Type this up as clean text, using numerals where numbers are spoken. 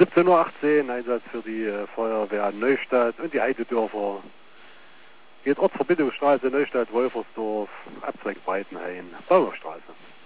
17:18 Uhr, Einsatz für die Feuerwehr Neustadt und die Heidedörfer. Geht Ortsverbindungsstraße Neustadt, Wolfersdorf, Abzweig Breitenhain, Bauerstraße.